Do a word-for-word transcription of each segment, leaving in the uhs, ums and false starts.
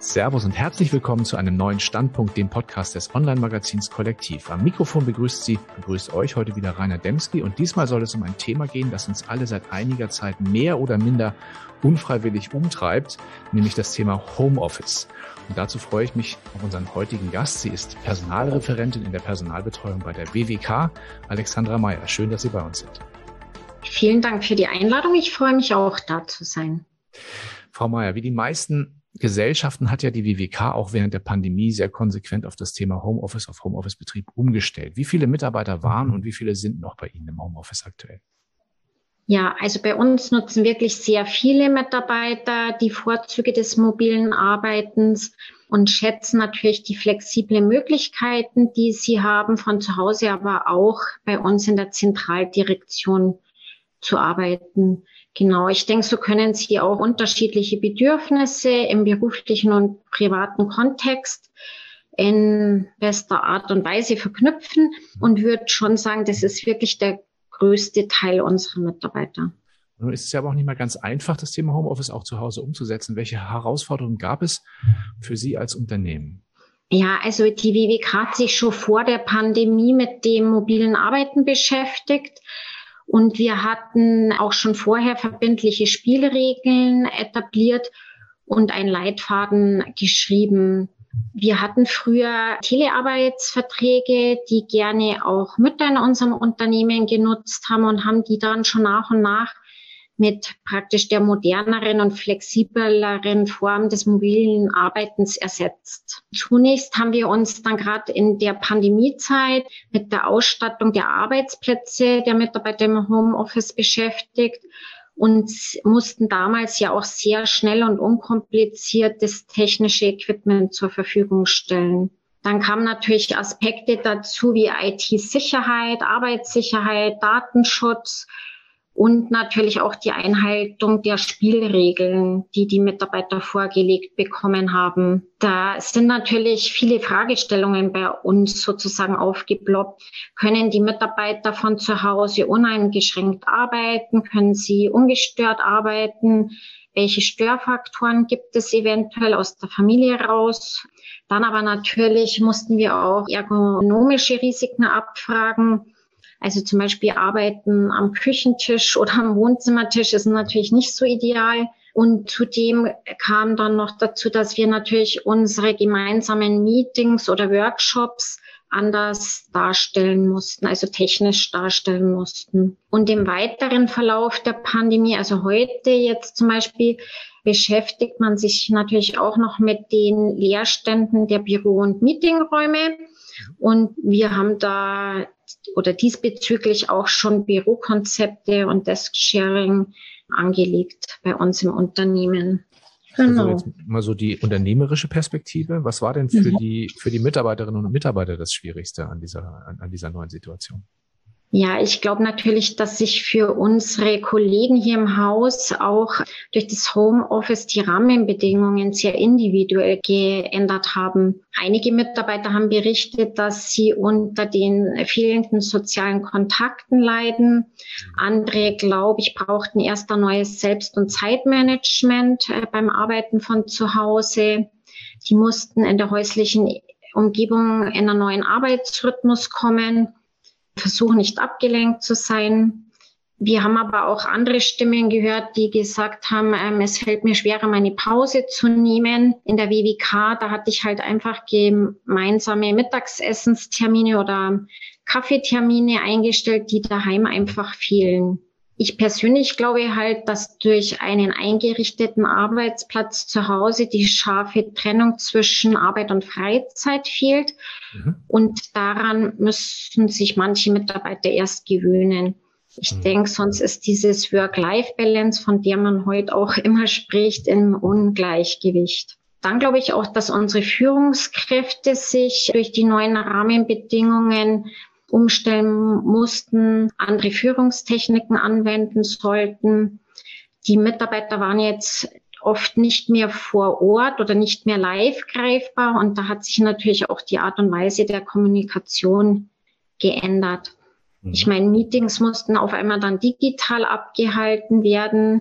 Servus und herzlich willkommen zu einem neuen Standpunkt, dem Podcast des Online-Magazins Kollektiv. Am Mikrofon begrüßt Sie, begrüßt euch heute wieder Rainer Demski und diesmal soll es um ein Thema gehen, das uns alle seit einiger Zeit mehr oder minder unfreiwillig umtreibt, nämlich das Thema Homeoffice. Und dazu freue ich mich auf unseren heutigen Gast. Sie ist Personalreferentin in der Personalbetreuung bei der W W K, Alexandra Meyer. Schön, dass Sie bei uns sind. Vielen Dank für die Einladung. Ich freue mich auch, da zu sein. Frau Meyer, wie die meisten Gesellschaften hat ja die W W K auch während der Pandemie sehr konsequent auf das Thema Homeoffice, auf Homeoffice-Betrieb umgestellt. Wie viele Mitarbeiter waren und wie viele sind noch bei Ihnen im Homeoffice aktuell? Ja, also bei uns nutzen wirklich sehr viele Mitarbeiter die Vorzüge des mobilen Arbeitens und schätzen natürlich die flexiblen Möglichkeiten, die sie haben, von zu Hause, aber auch bei uns in der Zentraldirektion zu arbeiten. Genau, ich denke, so können Sie auch unterschiedliche Bedürfnisse im beruflichen und privaten Kontext in bester Art und Weise verknüpfen und würde schon sagen, das ist wirklich der größte Teil unserer Mitarbeiter. Nun ist es ja aber auch nicht mal ganz einfach, das Thema Homeoffice auch zu Hause umzusetzen. Welche Herausforderungen gab es für Sie als Unternehmen? Ja, also die W W K hat sich schon vor der Pandemie mit dem mobilen Arbeiten beschäftigt. Und wir hatten auch schon vorher verbindliche Spielregeln etabliert und einen Leitfaden geschrieben. Wir hatten früher Telearbeitsverträge, die gerne auch Mütter in unserem Unternehmen genutzt haben und haben die dann schon nach und nach mit praktisch der moderneren und flexibleren Form des mobilen Arbeitens ersetzt. Zunächst haben wir uns dann gerade in der Pandemiezeit mit der Ausstattung der Arbeitsplätze der Mitarbeiter im Homeoffice beschäftigt und mussten damals ja auch sehr schnell und unkompliziert das technische Equipment zur Verfügung stellen. Dann kamen natürlich Aspekte dazu wie I T-Sicherheit, Arbeitssicherheit, Datenschutz und natürlich auch die Einhaltung der Spielregeln, die die Mitarbeiter vorgelegt bekommen haben. Da sind natürlich viele Fragestellungen bei uns sozusagen aufgeploppt. Können die Mitarbeiter von zu Hause uneingeschränkt arbeiten? Können sie ungestört arbeiten? Welche Störfaktoren gibt es eventuell aus der Familie raus? Dann aber natürlich mussten wir auch ergonomische Risiken abfragen. Also zum Beispiel Arbeiten am Küchentisch oder am Wohnzimmertisch ist natürlich nicht so ideal. Und zudem kam dann noch dazu, dass wir natürlich unsere gemeinsamen Meetings oder Workshops anders darstellen mussten, also technisch darstellen mussten. Und im weiteren Verlauf der Pandemie, also heute jetzt zum Beispiel, beschäftigt man sich natürlich auch noch mit den Leerständen der Büro- und Meetingräume. Und wir haben da oder diesbezüglich auch schon Bürokonzepte und Desk-Sharing angelegt bei uns im Unternehmen. Genau. Also jetzt mal so die unternehmerische Perspektive. Was war denn für mhm. die für die Mitarbeiterinnen und Mitarbeiter das Schwierigste an dieser an, an dieser neuen Situation? Ja, ich glaube natürlich, dass sich für unsere Kollegen hier im Haus auch durch das Homeoffice die Rahmenbedingungen sehr individuell geändert haben. Einige Mitarbeiter haben berichtet, dass sie unter den fehlenden sozialen Kontakten leiden. Andere, glaube ich, brauchten erst ein neues Selbst- und Zeitmanagement beim Arbeiten von zu Hause. Die mussten in der häuslichen Umgebung in einen neuen Arbeitsrhythmus kommen, versuchen nicht abgelenkt zu sein. Wir haben aber auch andere Stimmen gehört, die gesagt haben, ähm, es fällt mir schwerer, meine Pause zu nehmen. In der W W K, da hatte ich halt einfach gemeinsame Mittagsessenstermine oder Kaffeetermine eingestellt, die daheim einfach fehlen. Ich persönlich glaube halt, dass durch einen eingerichteten Arbeitsplatz zu Hause die scharfe Trennung zwischen Arbeit und Freizeit fehlt. Mhm. Und daran müssen sich manche Mitarbeiter erst gewöhnen. Ich mhm. denke, sonst ist dieses Work-Life-Balance, von der man heute auch immer spricht, im Ungleichgewicht. Dann glaube ich auch, dass unsere Führungskräfte sich durch die neuen Rahmenbedingungen umstellen mussten, andere Führungstechniken anwenden sollten. Die Mitarbeiter waren jetzt oft nicht mehr vor Ort oder nicht mehr live greifbar und da hat sich natürlich auch die Art und Weise der Kommunikation geändert. Mhm. Ich meine, Meetings mussten auf einmal dann digital abgehalten werden.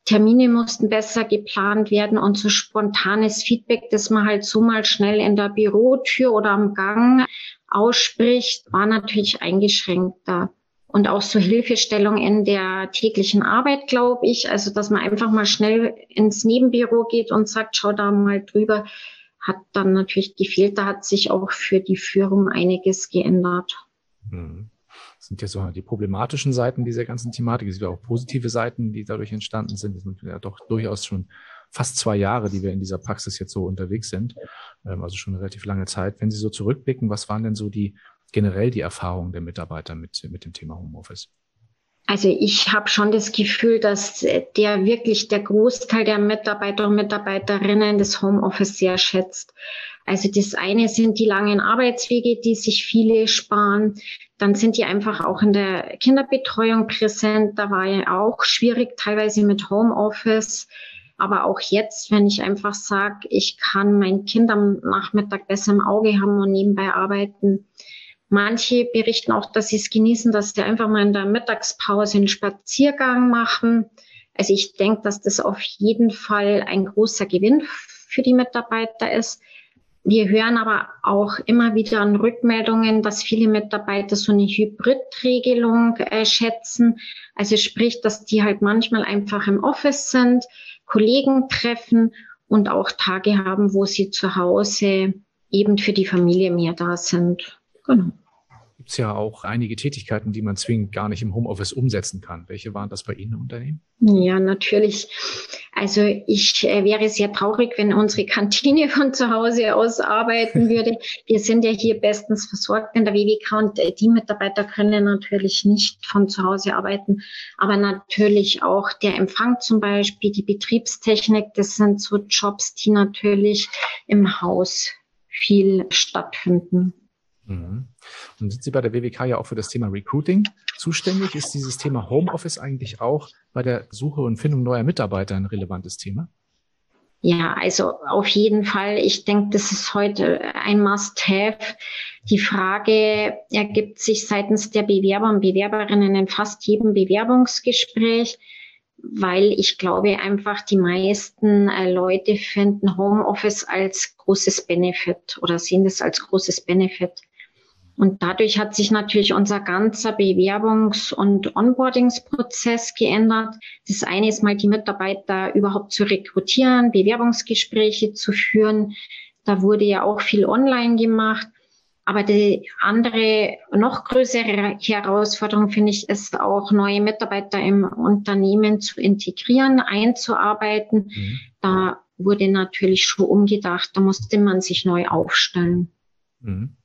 Termine mussten besser geplant werden und so spontanes Feedback, das man halt so mal schnell in der Bürotür oder am Gang ausspricht, war natürlich eingeschränkter. Und auch so Hilfestellung in der täglichen Arbeit, glaube ich, also dass man einfach mal schnell ins Nebenbüro geht und sagt, schau da mal drüber, hat dann natürlich gefehlt. Da hat sich auch für die Führung einiges geändert. Mhm. Das sind ja so die problematischen Seiten dieser ganzen Thematik. Es sind auch positive Seiten, die dadurch entstanden sind. Es sind ja doch durchaus schon fast zwei Jahre, die wir in dieser Praxis jetzt so unterwegs sind. Also schon eine relativ lange Zeit. Wenn Sie so zurückblicken, was waren denn so die generell die Erfahrungen der Mitarbeiter mit, mit dem Thema Homeoffice? Also ich habe schon das Gefühl, dass der wirklich der Großteil der Mitarbeiter und Mitarbeiterinnen das Homeoffice sehr schätzt. Also das eine sind die langen Arbeitswege, die sich viele sparen. Dann sind die einfach auch in der Kinderbetreuung präsent. Da war ja auch schwierig, teilweise mit Homeoffice. Aber auch jetzt, wenn ich einfach sage, ich kann mein Kind am Nachmittag besser im Auge haben und nebenbei arbeiten. Manche berichten auch, dass sie es genießen, dass sie einfach mal in der Mittagspause einen Spaziergang machen. Also ich denke, dass das auf jeden Fall ein großer Gewinn für die Mitarbeiter ist. Wir hören aber auch immer wieder an Rückmeldungen, dass viele Mitarbeiter so eine Hybridregelung äh, schätzen. Also sprich, dass die halt manchmal einfach im Office sind, Kollegen treffen und auch Tage haben, wo sie zu Hause eben für die Familie mehr da sind. Genau. Gibt es ja auch einige Tätigkeiten, die man zwingend gar nicht im Homeoffice umsetzen kann. Welche waren das bei Ihnen im Unternehmen? Ja, natürlich. Also ich äh, wäre sehr traurig, wenn unsere Kantine von zu Hause aus arbeiten würde. Wir sind ja hier bestens versorgt in der W W K und äh, die Mitarbeiter können natürlich nicht von zu Hause arbeiten. Aber natürlich auch der Empfang zum Beispiel, die Betriebstechnik, das sind so Jobs, die natürlich im Haus viel stattfinden. Mhm. Und sind Sie bei der W W K ja auch für das Thema Recruiting zuständig? Ist dieses Thema Homeoffice eigentlich auch bei der Suche und Findung neuer Mitarbeiter ein relevantes Thema? Ja, also auf jeden Fall. Ich denke, das ist heute ein Must-have. Die Frage ergibt sich seitens der Bewerber und Bewerberinnen in fast jedem Bewerbungsgespräch, weil ich glaube einfach, die meisten äh, Leute finden Homeoffice als großes Benefit oder sehen das als großes Benefit. Und dadurch hat sich natürlich unser ganzer Bewerbungs- und Onboardingsprozess geändert. Das eine ist mal, die Mitarbeiter überhaupt zu rekrutieren, Bewerbungsgespräche zu führen. Da wurde ja auch viel online gemacht. Aber die andere, noch größere Herausforderung, finde ich, ist auch, neue Mitarbeiter im Unternehmen zu integrieren, einzuarbeiten. Mhm. Da wurde natürlich schon umgedacht. Da musste man sich neu aufstellen. Mhm.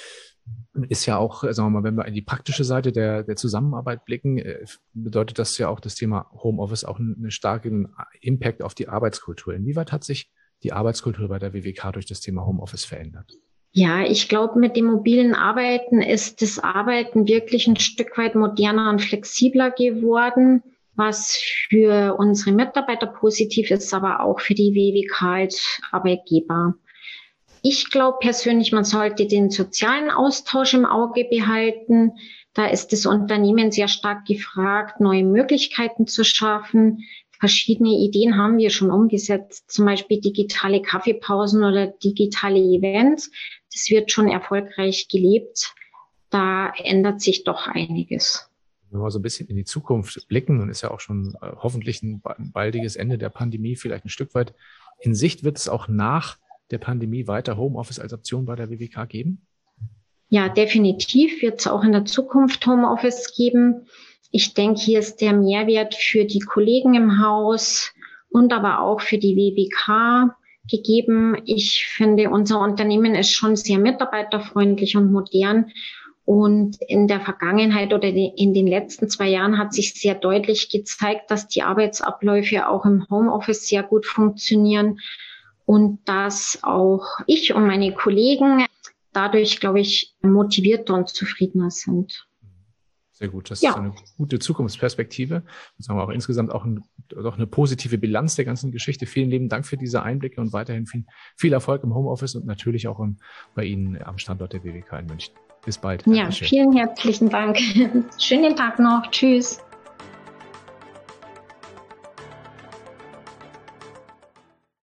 Ist ja auch, sagen wir mal, wenn wir in die praktische Seite der, der Zusammenarbeit blicken, bedeutet das ja auch das Thema Homeoffice auch einen starken Impact auf die Arbeitskultur. Inwieweit hat sich die Arbeitskultur bei der W W K durch das Thema Homeoffice verändert? Ja, ich glaube, mit dem mobilen Arbeiten ist das Arbeiten wirklich ein Stück weit moderner und flexibler geworden, was für unsere Mitarbeiter positiv ist, aber auch für die W W K als Arbeitgeber. Ich glaube persönlich, man sollte den sozialen Austausch im Auge behalten. Da ist das Unternehmen sehr stark gefragt, neue Möglichkeiten zu schaffen. Verschiedene Ideen haben wir schon umgesetzt, zum Beispiel digitale Kaffeepausen oder digitale Events. Das wird schon erfolgreich gelebt. Da ändert sich doch einiges. Wenn wir mal so ein bisschen in die Zukunft blicken, und ist ja auch schon äh, hoffentlich ein baldiges Ende der Pandemie, vielleicht ein Stück weit in Sicht, wird es auch nach der Pandemie weiter Homeoffice als Option bei der W W K geben? Ja, definitiv wird es auch in der Zukunft Homeoffice geben. Ich denke, hier ist der Mehrwert für die Kollegen im Haus und aber auch für die W W K gegeben. Ich finde, unser Unternehmen ist schon sehr mitarbeiterfreundlich und modern. Und in der Vergangenheit oder in den letzten zwei Jahren hat sich sehr deutlich gezeigt, dass die Arbeitsabläufe auch im Homeoffice sehr gut funktionieren. Und dass auch ich und meine Kollegen dadurch, glaube ich, motivierter und zufriedener sind. Sehr gut, das ja. ist eine gute Zukunftsperspektive. Und sagen wir auch insgesamt auch, ein, auch eine positive Bilanz der ganzen Geschichte. Vielen lieben Dank für diese Einblicke und weiterhin viel, viel Erfolg im Homeoffice und natürlich auch im, bei Ihnen am Standort der W W K in München. Bis bald. Ja, vielen herzlichen Dank. Schönen Tag noch. Tschüss.